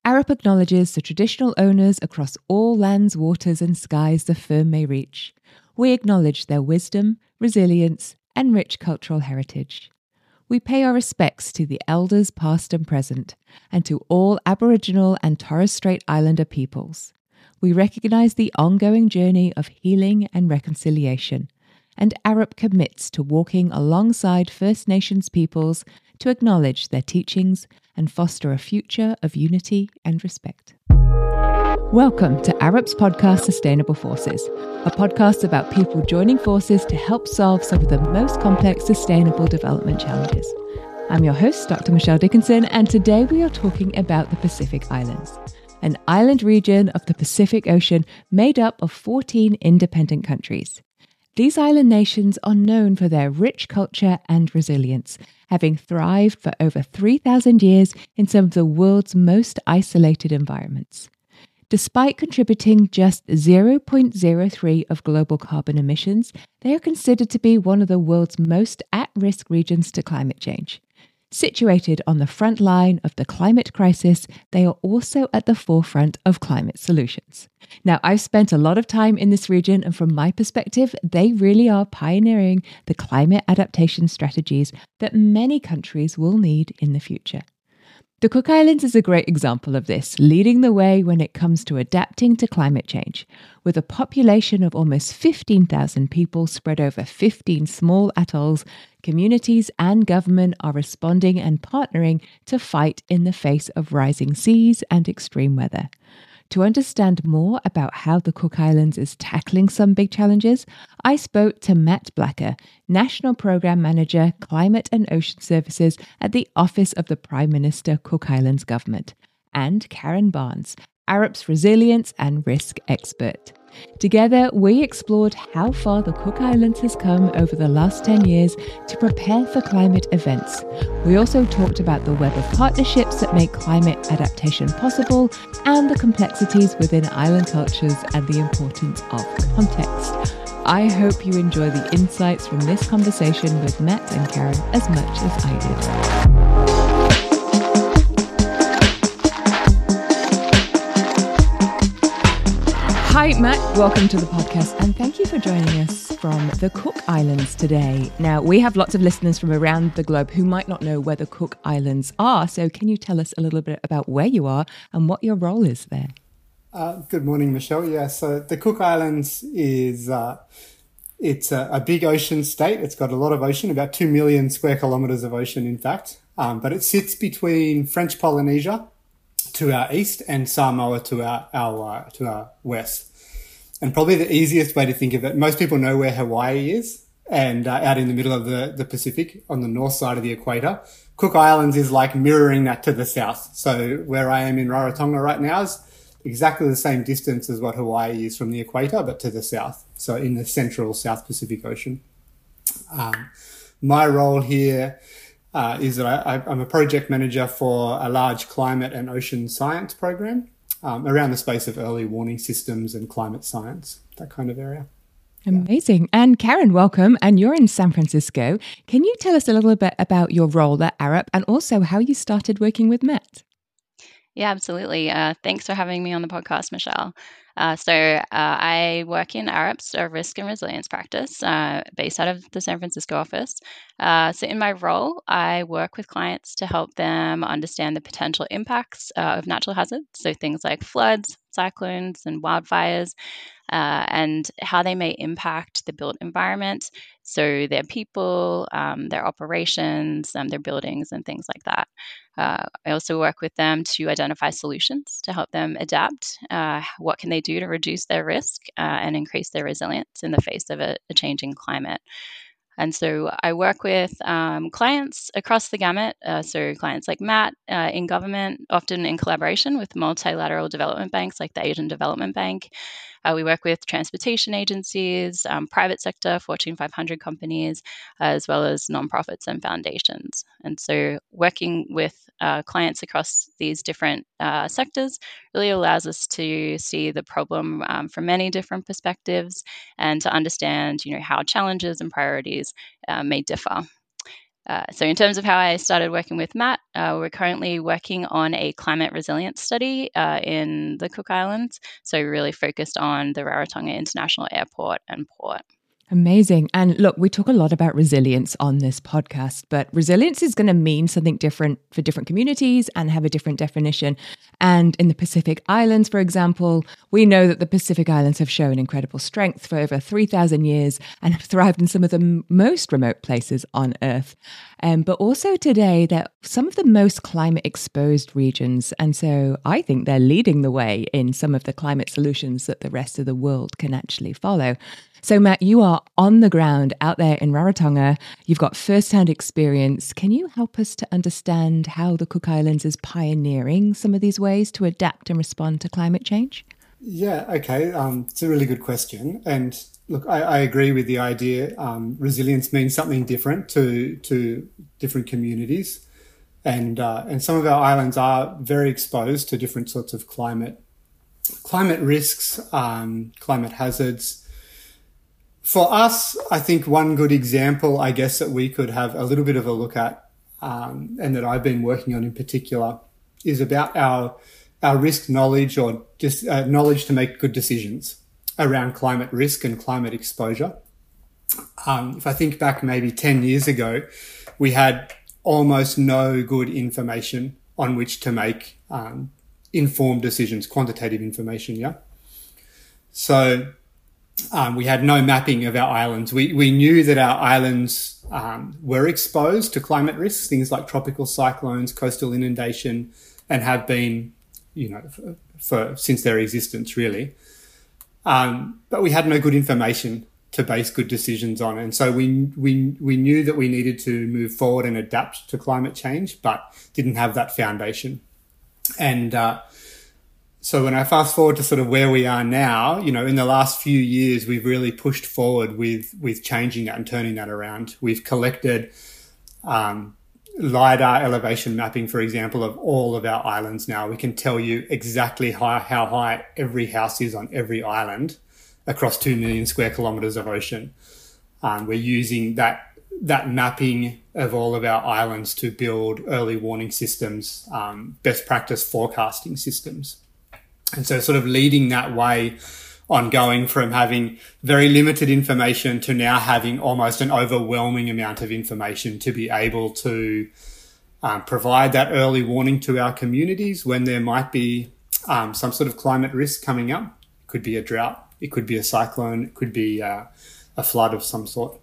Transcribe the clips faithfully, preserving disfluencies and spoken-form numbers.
Arup acknowledges the traditional owners across all lands, waters and skies the firm may reach. We acknowledge their wisdom, resilience and rich cultural heritage. We pay our respects to the elders past and present, and to all Aboriginal and Torres Strait Islander peoples. We recognise the ongoing journey of healing and reconciliation, and Arup commits to walking alongside First Nations peoples to acknowledge their teachings and foster a future of unity and respect. Welcome to Arup's podcast Sustainable Forces, a podcast about people joining forces to help solve some of the most complex sustainable development challenges. I'm your host, Doctor Michelle Dickinson, and today we are talking about the Pacific Islands, an island region of the Pacific Ocean made up of fourteen independent countries. These island nations are known for their rich culture and resilience, having thrived for over three thousand years in some of the world's most isolated environments. Despite contributing just zero point zero three of global carbon emissions, they are considered to be one of the world's most at-risk regions to climate change. Situated on the front line of the climate crisis, they are also at the forefront of climate solutions. Now, I've spent a lot of time in this region, and from my perspective, they really are pioneering the climate adaptation strategies that many countries will need in the future. The Cook Islands is a great example of this, leading the way when it comes to adapting to climate change. With a population of almost fifteen thousand people spread over fifteen small atolls, communities and government are responding and partnering to fight in the face of rising seas and extreme weather. To understand more about how the Cook Islands is tackling some big challenges, I spoke to Matt Blacker, National Programme Manager, Climate and Ocean Services at the Office of the Prime Minister, Cook Islands Government, and Karen Barnes, Arup's resilience and risk expert. Together, we explored how far the Cook Islands has come over the last ten years to prepare for climate events. We also talked about the web of partnerships that make climate adaptation possible and the complexities within island cultures and the importance of context. I hope you enjoy the insights from this conversation with Matt and Karen as much as I did. Hi, Matt. Welcome to the podcast, and thank you for joining us from the Cook Islands today. Now, we have lots of listeners from around the globe who might not know where the Cook Islands are, so can you tell us a little bit about where you are and what your role is there? Uh, good morning, Michelle. Yeah, so the Cook Islands is uh, it's a, a big ocean state. It's got a lot of ocean, about two million square kilometres of ocean, in fact, um, but it sits between French Polynesia to our east and Samoa to our, our uh, to our west. And probably the easiest way to think of it, most people know where Hawaii is, and uh, out in the middle of the, the Pacific on the north side of the equator. Cook Islands is like mirroring that to the south. So where I am in Rarotonga right now is exactly the same distance as what Hawaii is from the equator, but to the south. So in the central South Pacific Ocean. Um, my role here uh, is that I, I'm a project manager for a large climate and ocean science program. Um, around the space of early warning systems and climate science, that kind of area. Amazing. Yeah. And Karen, welcome. And you're in San Francisco. Can you tell us a little bit about your role at Arup and also how you started working with Matt? Yeah, absolutely. Uh, thanks for having me on the podcast, Michelle. Uh, so uh, I work in Arup's uh, risk and resilience practice uh, based out of the San Francisco office. Uh, so in my role, I work with clients to help them understand the potential impacts uh, of natural hazards, so things like floods, cyclones, and wildfires, uh, and how they may impact the built environment, so their people, um, their operations, um, their buildings, and things like that. Uh, I also work with them to identify solutions to help them adapt. Uh, what can they do to reduce their risk uh, and increase their resilience in the face of a, a changing climate? And so I work with um, clients across the gamut. Uh, so clients like Matt uh, in government, often in collaboration with multilateral development banks like the Asian Development Bank. Uh, we work with transportation agencies, um, private sector, Fortune five hundred companies, as well as nonprofits and foundations. And so working with uh, clients across these different uh, sectors really allows us to see the problem um, from many different perspectives and to understand, you know, how challenges and priorities uh, may differ. Uh, so in terms of how I started working with Matt, uh, we're currently working on a climate resilience study uh, in the Cook Islands. So really focused on the Rarotonga International Airport and port. Amazing. And look, we talk a lot about resilience on this podcast, but resilience is going to mean something different for different communities and have a different definition. And in the Pacific Islands, for example, we know that the Pacific Islands have shown incredible strength for over three thousand years and have thrived in some of the m- most remote places on Earth. Um, but also today, they're some of the most climate exposed regions. And so I think they're leading the way in some of the climate solutions that the rest of the world can actually follow. So, Matt, you are on the ground out there in Rarotonga. You've got first-hand experience. Can you help us to understand how the Cook Islands is pioneering some of these ways to adapt and respond to climate change? Yeah, okay. Um, it's a really good question. And look, I, I agree with the idea. Um, resilience means something different to to different communities. And uh, and some of our islands are very exposed to different sorts of climate climate risks, um, climate hazards. For us, I think one good example, I guess, that we could have a little bit of a look at, um, and that I've been working on in particular, is about our our risk knowledge or just uh, knowledge to make good decisions around climate risk and climate exposure. Um, if I think back maybe ten years ago, we had almost no good information on which to make um, informed decisions, quantitative information, yeah? So Um, we had no mapping of our islands. We we knew that our islands um, were exposed to climate risks, things like tropical cyclones, coastal inundation, and have been, you know, for, for since their existence, really. Um, but we had no good information to base good decisions on, and so we we we knew that we needed to move forward and adapt to climate change, but didn't have that foundation. And uh, So when I fast forward to sort of where we are now, you know, in the last few years, we've really pushed forward with with changing that and turning that around. We've collected um, LiDAR elevation mapping, for example, of all of our islands now. We can tell you exactly how, how high every house is on every island across two million square kilometres of ocean. Um, we're using that that mapping of all of our islands to build early warning systems, um, best practice forecasting systems. And so sort of leading that way on going from having very limited information to now having almost an overwhelming amount of information to be able to um, provide that early warning to our communities when there might be um, some sort of climate risk coming up. It could be a drought, it could be a cyclone, it could be uh, a flood of some sort.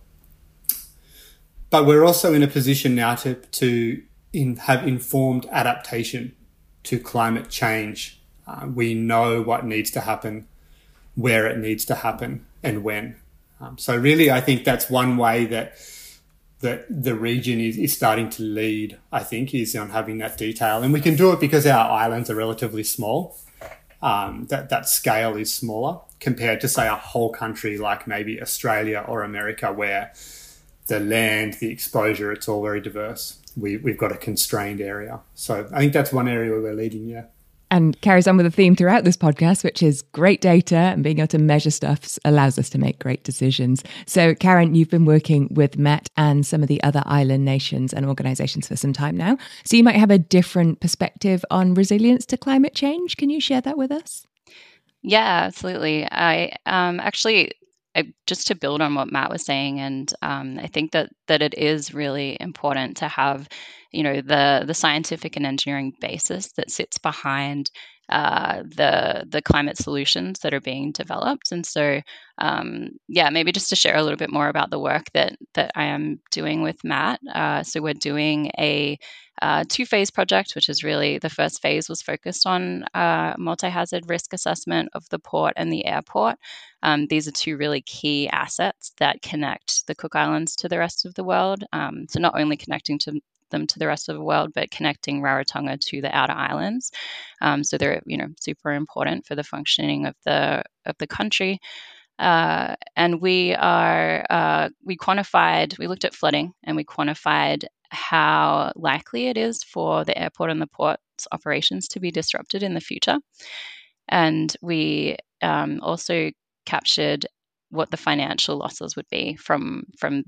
But we're also in a position now to, to in, have informed adaptation to climate change. Uh, we know what needs to happen, where it needs to happen, and when. Um, so really, I think that's one way that that the region is, is starting to lead, I think, is on having that detail. And we can do it because our islands are relatively small. Um, that, that scale is smaller compared to, say, a whole country like maybe Australia or America, where the land, the exposure, it's all very diverse. We, we've got a constrained area. So I think that's one area where we're leading, yeah. And carries on with a theme throughout this podcast, which is great data and being able to measure stuff allows us to make great decisions. So, Karen, you've been working with Matt and some of the other island nations and organisations for some time now. So you might have a different perspective on resilience to climate change. Can you share that with us? Yeah, absolutely. I um, actually, I, just to build on what Matt was saying, and um, I think that that it is really important to have, you know, the the scientific and engineering basis that sits behind uh, the the climate solutions that are being developed. And so, um, yeah, maybe just to share a little bit more about the work that that I am doing with Matt. Uh, so we're doing a uh, two-phase project, which is really the first phase was focused on uh, multi-hazard risk assessment of the port and the airport. Um, these are two really key assets that connect the Cook Islands to the rest of the world. Um, so not only connecting to them to the rest of the world, but connecting Rarotonga to the outer islands. Um, so they're, you know, super important for the functioning of the of the country. Uh, and we are uh, we quantified, we looked at flooding, and we quantified how likely it is for the airport and the port's operations to be disrupted in the future. And we um, also captured what the financial losses would be from from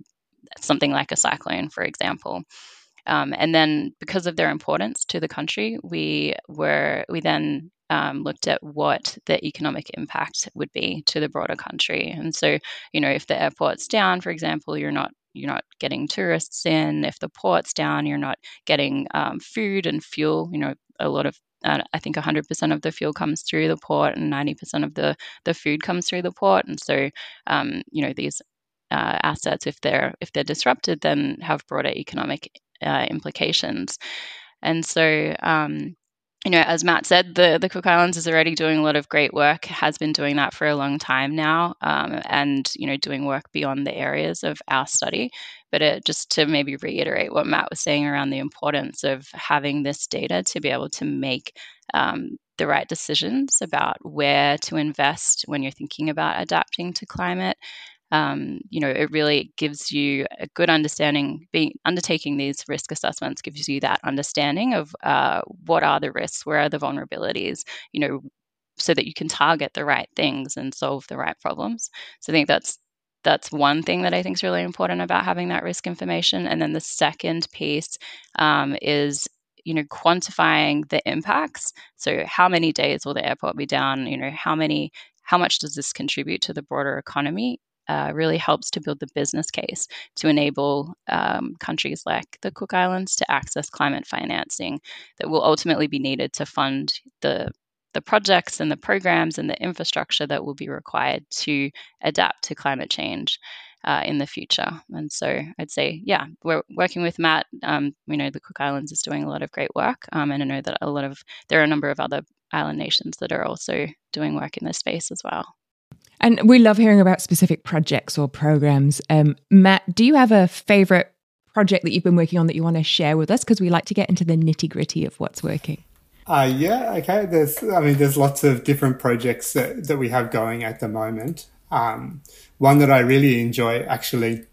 something like a cyclone, for example. Um, and then because of their importance to the country, we were we then um, looked at what the economic impact would be to the broader country. And so, you know, if the airport's down, for example, you're not you're not getting tourists in. If the port's down, you're not getting um, food and fuel. You know, a lot of uh, I think one hundred percent of the fuel comes through the port, and ninety percent of the the food comes through the port. And so, um, you know, these uh, assets, if they're if they're disrupted, then have broader economic uh, implications. And so, um, you know, as Matt said, the, the Cook Islands is already doing a lot of great work, has been doing that for a long time now, um, and, you know, doing work beyond the areas of our study. But it, just to maybe reiterate what Matt was saying around the importance of having this data to be able to make um, the right decisions about where to invest when you're thinking about adapting to climate. Um, you know, it really gives you a good understanding. Being undertaking these risk assessments gives you that understanding of uh, what are the risks, where are the vulnerabilities, you know, so that you can target the right things and solve the right problems. So I think that's that's one thing that I think is really important about having that risk information. And then the second piece um, is, you know, quantifying the impacts. So how many days will the airport be down? You know, how many, how much does this contribute to the broader economy? Uh, really helps to build the business case to enable um, countries like the Cook Islands to access climate financing that will ultimately be needed to fund the the projects and the programs and the infrastructure that will be required to adapt to climate change uh, in the future. And so I'd say, yeah, we're working with Matt. Um, we know the Cook Islands is doing a lot of great work, um, and I know that a lot of there are a number of other island nations that are also doing work in this space as well. And we love hearing about specific projects or programs. Um, Matt, do you have a favorite project that you've been working on that you want to share with us? Because we like to get into the nitty gritty of what's working. Uh, yeah, okay. There's, I mean, there's lots of different projects that, that we have going at the moment. Um, one that I really enjoy actually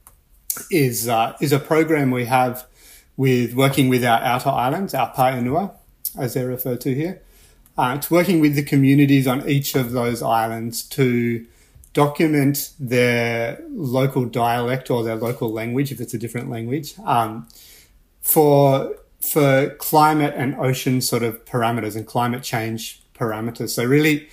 is uh, is a program we have with working with our outer islands, our Paenua, as they're referred to here. Uh, it's working with the communities on each of those islands to document their local dialect or their local language, if it's a different language, um, for for climate and ocean sort of parameters and climate change parameters. So really,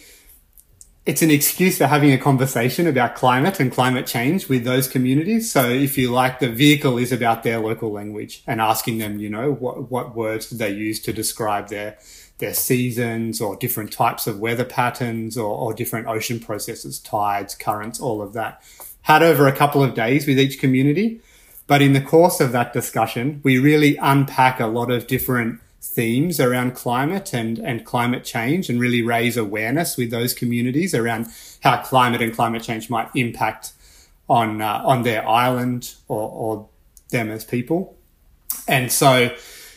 it's an excuse for having a conversation about climate and climate change with those communities. So if you like, the vehicle is about their local language and asking them, you know, what, what words do they use to describe their their seasons or different types of weather patterns or, or different ocean processes, tides, currents, all of that. Had over a couple of days with each community. But in the course of that discussion, we really unpack a lot of different themes around climate and, and climate change and really raise awareness with those communities around how climate and climate change might impact on uh, on their island or, or them as people. And so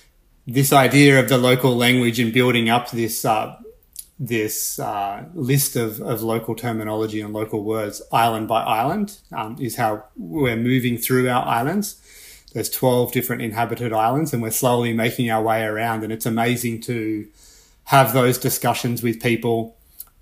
this idea of the local language and building up this uh, this uh, list of, of local terminology and local words, island by island, um, is how we're moving through our islands. There's twelve different inhabited islands, and we're slowly making our way around. And it's amazing to have those discussions with people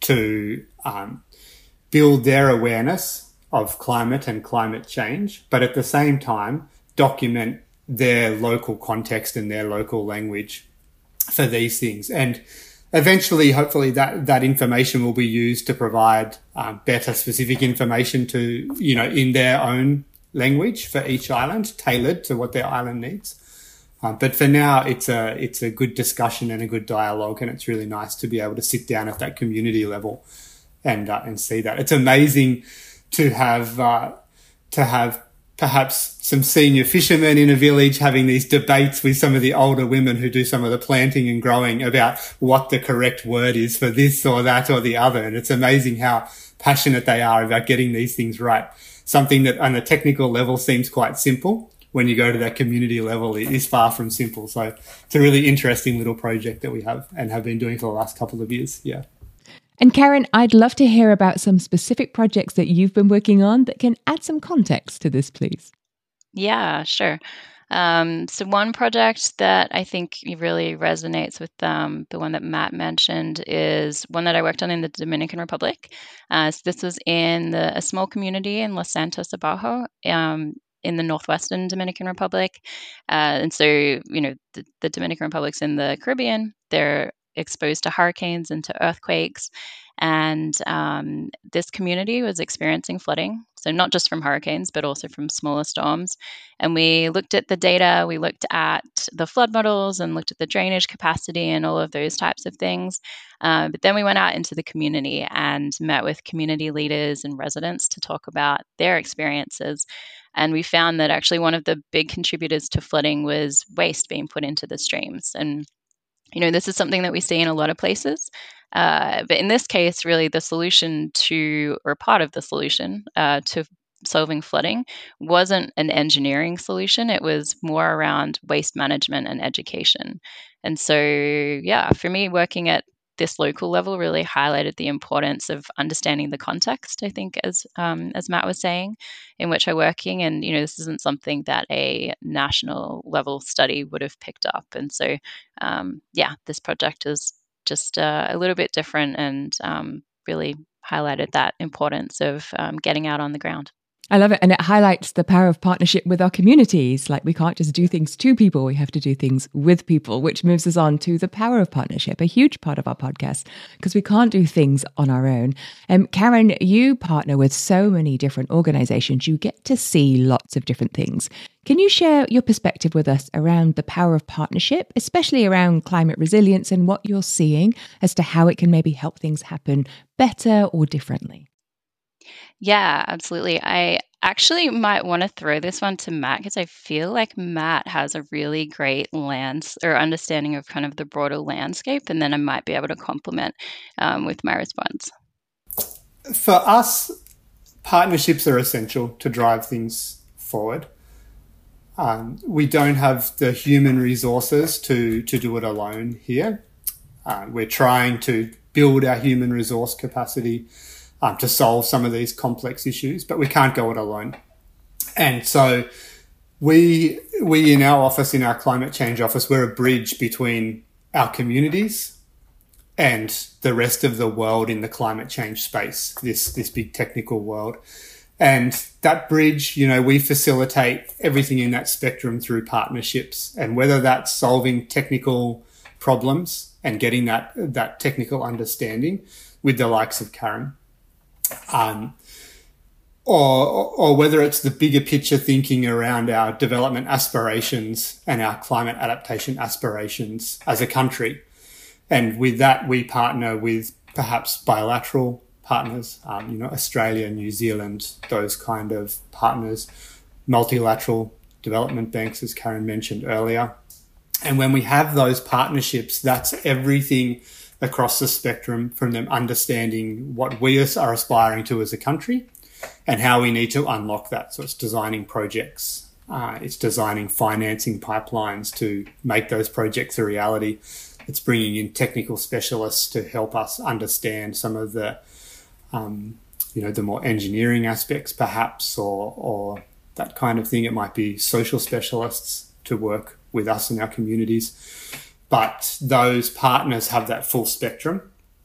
to um, build their awareness of climate and climate change, but at the same time document their local context and their local language for these things. And eventually, hopefully, that, that information will be used to provide um, better specific information to, you know, in their own language for each island, tailored to what their island needs. Um, but for now, it's a it's a good discussion and a good dialogue, and it's really nice to be able to sit down at that community level and uh, and see that. It's amazing to have uh, to have perhaps some senior fishermen in a village having these debates with some of the older women who do some of the planting and growing about what the correct word is for this or that or the other. And it's amazing how passionate they are about getting these things right. Something that on a technical level seems quite simple, when you go to that community level, it is far from simple. So it's a really interesting little project that we have and have been doing for the last couple of years. Yeah. And Karen, I'd love to hear about some specific projects that you've been working on that can add some context to this, please. Yeah, sure. Um, so one project that I think really resonates with um, the one that Matt mentioned is one that I worked on in the Dominican Republic. Uh, so this was in the, a small community in Los Santos Abajo. Um, in the northwestern Dominican Republic. Uh, and so, you know, the, the Dominican Republic's in the Caribbean. They're exposed to hurricanes and to earthquakes. And um, this community was experiencing flooding. So not just from hurricanes, but also from smaller storms. And we looked at the data, we looked at the flood models and looked at the drainage capacity and all of those types of things. Uh, but then we went out into the community and met with community leaders and residents to talk about their experiences. And we found that actually one of the big contributors to flooding was waste being put into the streams. And you know, this is something that we see in a lot of places. Uh, but in this case, really the solution to, or part of the solution uh, to solving flooding wasn't an engineering solution. It was more around waste management and education. And so, yeah, for me, working at this local level really highlighted the importance of understanding the context, I think, as um, as Matt was saying, in which I'm working. And, you know, this isn't something that a national level study would have picked up. And so, um, yeah, this project is just uh, a little bit different and um, really highlighted that importance of um, getting out on the ground. I love it. And it highlights the power of partnership with our communities. Like, we can't just do things to people, we have to do things with people, which moves us on to the power of partnership, a huge part of our podcast, because we can't do things on our own. Um, Karen, you partner with so many different organizations. You get to see lots of different things. Can you share your perspective with us around the power of partnership, especially around climate resilience and what you're seeing as to how it can maybe help things happen better or differently? Yeah, absolutely. I actually might want to throw this one to Matt because I feel like Matt has a really great lands or understanding of kind of the broader landscape, and then I might be able to complement um, with my response. For us, partnerships are essential to drive things forward. Um, we don't have the human resources to, to do it alone here. Uh, we're trying to build our human resource capacity Um, to solve some of these complex issues, but we can't go it alone. And so we, we in our office, in our climate change office, we're a bridge between our communities and the rest of the world in the climate change space, this, this big technical world. And that bridge, you know, we facilitate everything in that spectrum through partnerships. And whether that's solving technical problems and getting that, that technical understanding with the likes of Karen, Um, or, or whether it's the bigger picture thinking around our development aspirations and our climate adaptation aspirations as a country. And with that, we partner with perhaps bilateral partners, um, you know, Australia, New Zealand, those kind of partners, multilateral development banks, as Karen mentioned earlier. And when we have those partnerships, that's everything across the spectrum, from them understanding what we are aspiring to as a country and how we need to unlock that. So it's designing projects, uh, it's designing financing pipelines to make those projects a reality. It's bringing in technical specialists to help us understand some of the, um, you know, the more engineering aspects perhaps, or, or that kind of thing. It might be social specialists to work with us in our communities. But those partners have that full spectrum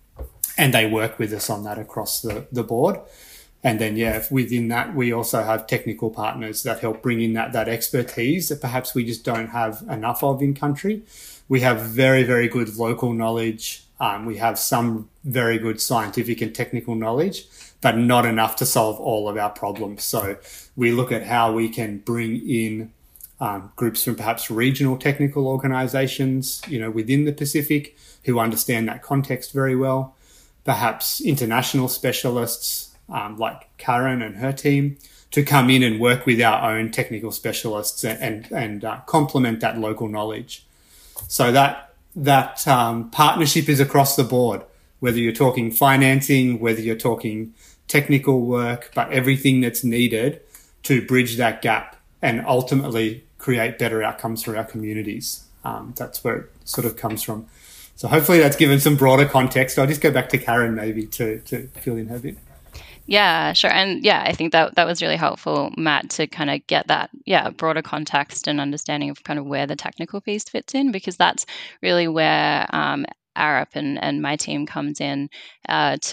and they work with us on that across the, the board. And then, yeah, within that, we also have technical partners that help bring in that, that expertise that perhaps we just don't have enough of in country. We have very, very good local knowledge. Um, we have some very good scientific and technical knowledge, but not enough to solve all of our problems. So we look at how we can bring in Um, groups from perhaps regional technical organizations, you know, within the Pacific who understand that context very well, perhaps international specialists um, like Karen and her team to come in and work with our own technical specialists and, and, and uh, complement that local knowledge. So that, that um, partnership is across the board, whether you're talking financing, whether you're talking technical work, but everything that's needed to bridge that gap and ultimately create better outcomes for our communities. Um, that's where it sort of comes from. So hopefully that's given some broader context. I'll just go back to Karen maybe to, to fill in her bit. Yeah, sure. And yeah, I think that that was really helpful, Matt, to kind of get that, yeah, broader context and understanding of kind of where the technical piece fits in, because that's really where um, Arup and, and my team comes in uh, to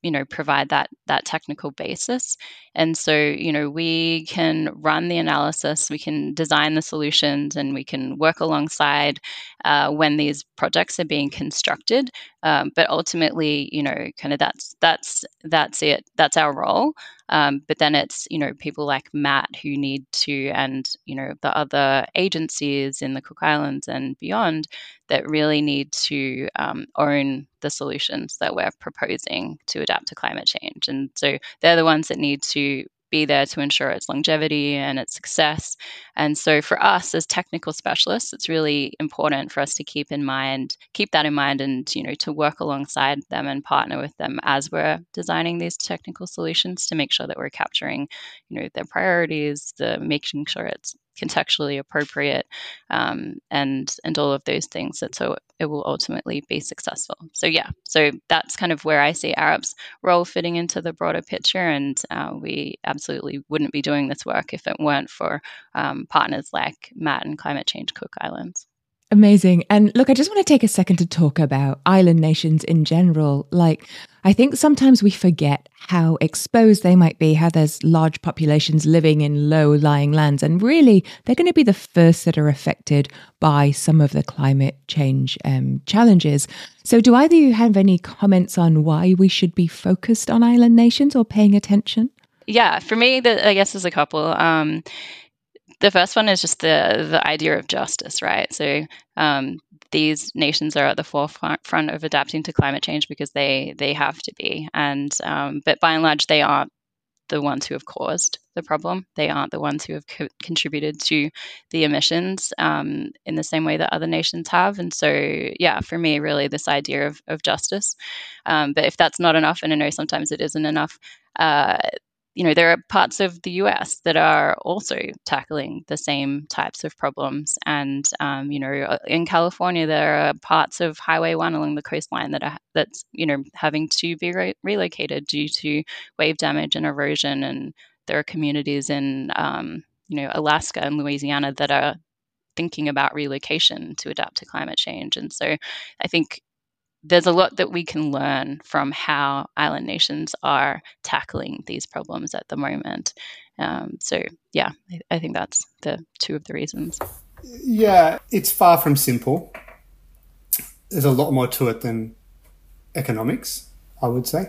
you know, provide that that technical basis. And so, you know, we can run the analysis, we can design the solutions, and we can work alongside uh, when these projects are being constructed. Um, but ultimately, you know, kind of that's that's that's it. That's our role. Um, but then it's, you know, people like Matt who need to, and, you know, the other agencies in the Cook Islands and beyond that really need to um, own the solutions that we're proposing to adapt to climate change. And so they're the ones that need to be there to ensure its longevity and its success. And so for us as technical specialists, it's really important for us to keep in mind, keep that in mind, and, you know, to work alongside them and partner with them as we're designing these technical solutions to make sure that we're capturing, you know, their priorities, the making sure it's contextually appropriate, um, and and all of those things, that so it will ultimately be successful. So yeah, so that's kind of where I see Arup's role fitting into the broader picture, and uh, we absolutely wouldn't be doing this work if it weren't for um, partners like Matt and Climate Change Cook Islands. Amazing. And look, I just want to take a second to talk about island nations in general. Like, I think sometimes we forget how exposed they might be, how there's large populations living in low-lying lands. And really, they're going to be the first that are affected by some of the climate change um, challenges. So do either of you have any comments on why we should be focused on island nations or paying attention? Yeah, for me, the, I guess there's a couple. Um, The first one is just the the idea of justice, right? So um, these nations are at the forefront of adapting to climate change because they they have to be, and um, but by and large, they aren't the ones who have caused the problem. They aren't the ones who have co- contributed to the emissions um, in the same way that other nations have. And so, yeah, for me, really, this idea of of justice. Um, but if that's not enough, and I know sometimes it isn't enough. Uh, You know, there are parts of the U S that are also tackling the same types of problems. And, um, you know, in California, there are parts of Highway one along the coastline that are, that's, you know, having to be re- relocated due to wave damage and erosion. And there are communities in, um, you know, Alaska and Louisiana that are thinking about relocation to adapt to climate change. And so I think there's a lot that we can learn from how island nations are tackling these problems at the moment. Um, so, yeah, I, I think that's the two of the reasons. Yeah, it's far from simple. There's a lot more to it than economics, I would say.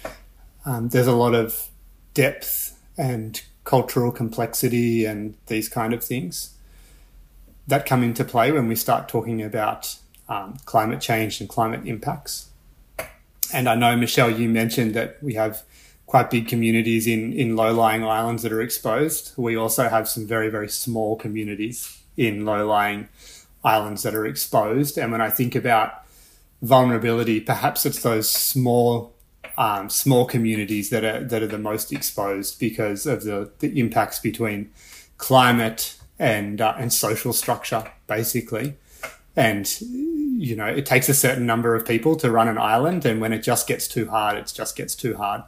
Um, there's a lot of depth and cultural complexity and these kind of things that come into play when we start talking about Um, climate change and climate impacts. And I know, Michelle, you mentioned that we have quite big communities in, in low-lying islands that are exposed. We also have some very, very small communities in low-lying islands that are exposed. And when I think about vulnerability, perhaps it's those small um, small communities that are that are the most exposed because of the, the impacts between climate and uh, and social structure, basically. And, you know, it takes a certain number of people to run an island, and when it just gets too hard, it just gets too hard.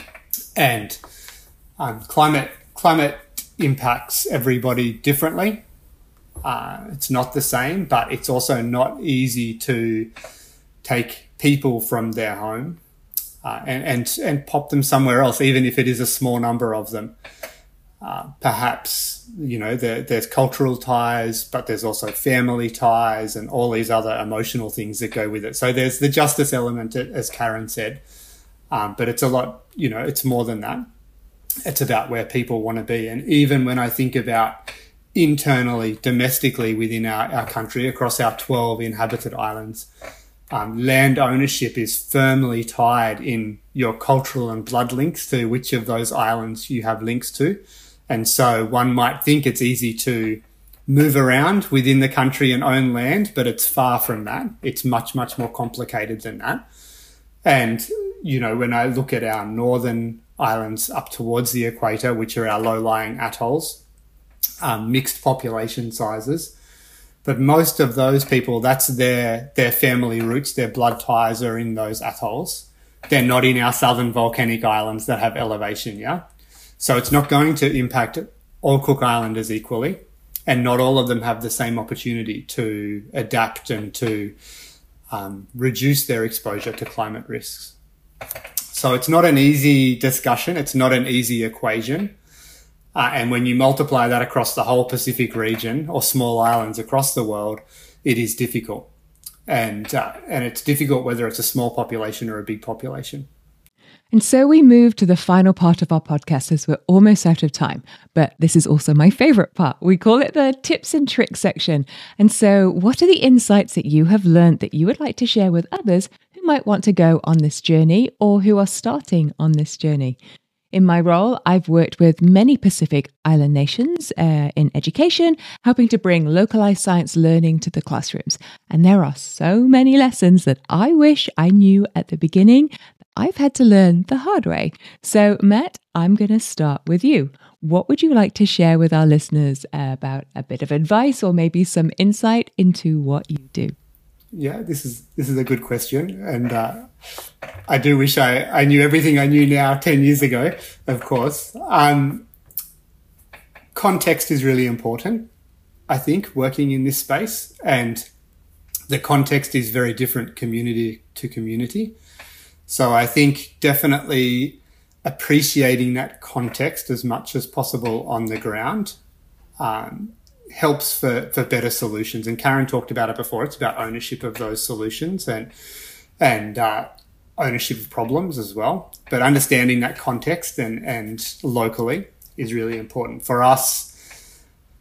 And um, climate climate impacts everybody differently. Uh, it's not the same, but it's also not easy to take people from their home uh, and, and, and pop them somewhere else, even if it is a small number of them. Uh, perhaps, you know, there, there's cultural ties, but there's also family ties and all these other emotional things that go with it. So there's the justice element, as Karen said, um, but it's a lot, you know, it's more than that. It's about where people want to be. And even when I think about internally, domestically within our, our country, across our twelve inhabited islands, um, land ownership is firmly tied in your cultural and blood links to which of those islands you have links to. And so one might think it's easy to move around within the country and own land, but it's far from that. It's much, much more complicated than that. And, you know, when I look at our northern islands up towards the equator, which are our low-lying atolls, um, mixed population sizes, but most of those people, that's their, their family roots, their blood ties are in those atolls. They're not in our southern volcanic islands that have elevation, yeah? So it's not going to impact all Cook Islanders equally, and not all of them have the same opportunity to adapt and to um, reduce their exposure to climate risks. So it's not an easy discussion. It's not an easy equation. Uh, and when you multiply that across the whole Pacific region or small islands across the world, it is difficult. And, uh, and it's difficult whether it's a small population or a big population. And so we move to the final part of our podcast as we're almost out of time. But this is also my favorite part. We call it the tips and tricks section. And so what are the insights that you have learned that you would like to share with others who might want to go on this journey or who are starting on this journey? In my role, I've worked with many Pacific Island nations uh, in education, helping to bring localized science learning to the classrooms. And there are so many lessons that I wish I knew at the beginning that I've had to learn the hard way. So, Matt, I'm going to start with you. What would you like to share with our listeners about a bit of advice or maybe some insight into what you do? Yeah, this is this is a good question. And uh, I do wish I, I knew everything I knew now ten years ago, of course. Um, context is really important, I think, working in this space. And the context is very different community to community. So I think definitely appreciating that context as much as possible on the ground um, helps for, for better solutions. And Karen talked about it before. It's about ownership of those solutions and and uh, ownership of problems as well. But understanding that context and, and locally is really important. For us,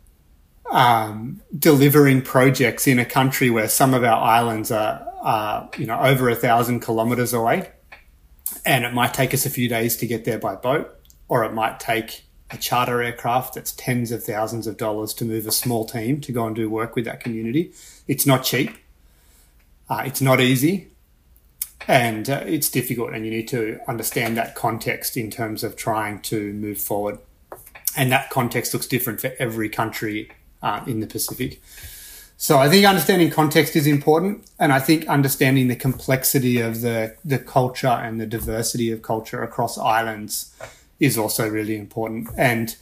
um, delivering projects in a country where some of our islands are, are you know, over a thousand kilometres away, and it might take us a few days to get there by boat, or it might take a charter aircraft that's tens of thousands of dollars to move a small team to go and do work with that community. It's not cheap. Uh, it's not easy. And uh, it's difficult, and you need to understand that context in terms of trying to move forward. And that context looks different for every country uh, in the Pacific. So I think understanding context is important, and I think understanding the complexity of the, the culture and the diversity of culture across islands is also really important. And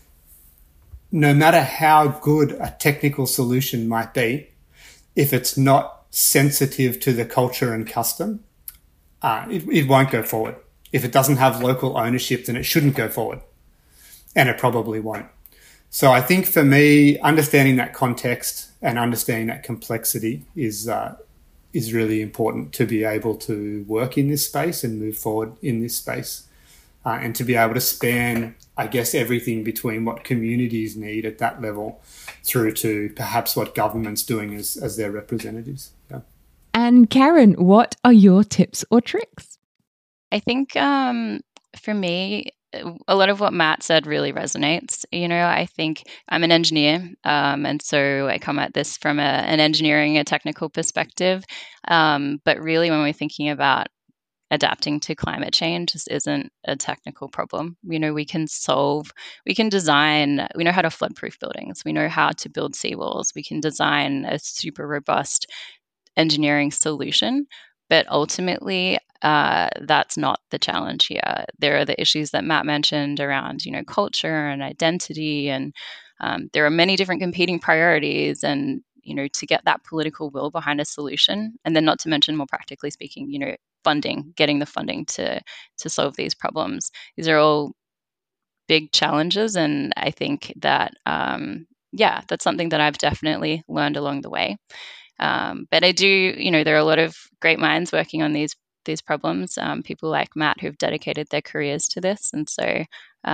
no matter how good a technical solution might be, if it's not sensitive to the culture and custom, uh, it, it won't go forward. If it doesn't have local ownership, then it shouldn't go forward, and it probably won't. So I think for me, understanding that context and understanding that complexity is uh, is really important to be able to work in this space and move forward in this space, uh, and to be able to span, I guess, everything between what communities need at that level through to perhaps what government's doing as, as their representatives. Yeah. And Karen, what are your tips or tricks? I think um, for me, a lot of what Matt said really resonates. You know, I think I'm an engineer, um, and so I come at this from a, an engineering, a technical perspective. Um, but really, when we're thinking about adapting to climate change, this isn't a technical problem. You know, we can solve, we can design, we know how to flood-proof buildings. We know how to build seawalls. We can design a super robust engineering solution. But ultimately, uh, that's not the challenge here. There are the issues that Matt mentioned around, you know, culture and identity, and um, there are many different competing priorities. And you know, to get that political will behind a solution, and then not to mention, more practically speaking, you know, funding, getting the funding to to solve these problems. These are all big challenges, and I think that um, yeah, that's something that I've definitely learned along the way. Um, but I do, you know, there are a lot of great minds working on these these problems, um, people like Matt who've dedicated their careers to this. And so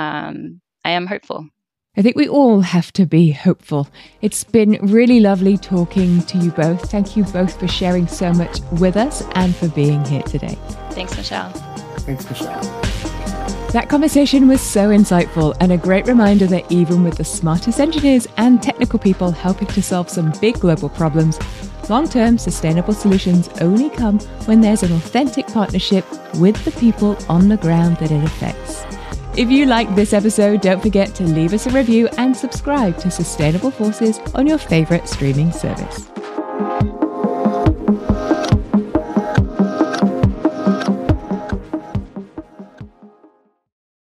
um, I am hopeful. I think we all have to be hopeful. It's been really lovely talking to you both. Thank you both for sharing so much with us and for being here today. Thanks, Michelle. Thanks, Michelle. That conversation was so insightful, and a great reminder that even with the smartest engineers and technical people helping to solve some big global problems, long-term sustainable solutions only come when there's an authentic partnership with the people on the ground that it affects. If you liked this episode, don't forget to leave us a review and subscribe to Sustainable Forces on your favorite streaming service.